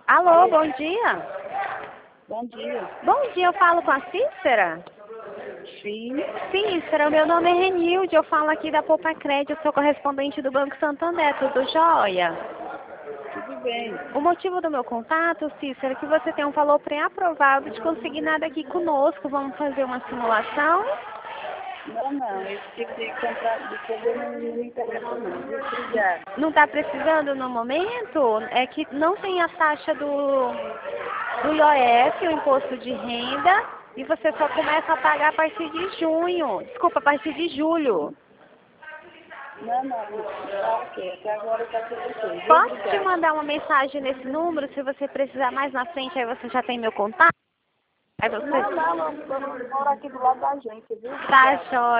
Alô, bom dia. Bom dia. Bom dia, eu falo com a Cícera? Sim, Cícera, meu nome é Renilde, eu falo aqui da Poupa Crédito, sou correspondente do Banco Santander, tudo jóia? tudo bem. O motivo do meu contato, Cícera, é que você tem um valor pré-aprovado de consignado aqui conosco. Vamos fazer uma simulação? Não, esse tipo de contrato de coisa não me interessa não, viu? Obrigada. Não está precisando no momento? É que não tem a taxa do IOF, o imposto de renda, e você só começa a pagar a partir de junho. Desculpa, a partir de julho. Tá ok, até agora tá tudo ok, viu? Posso te Obrigada. mandar uma mensagem nesse número, se você precisar mais na frente, aí você já tem meu contato? Aí você... Eu moro aqui do lado da agência, viu? Tá, Obrigada. jóia.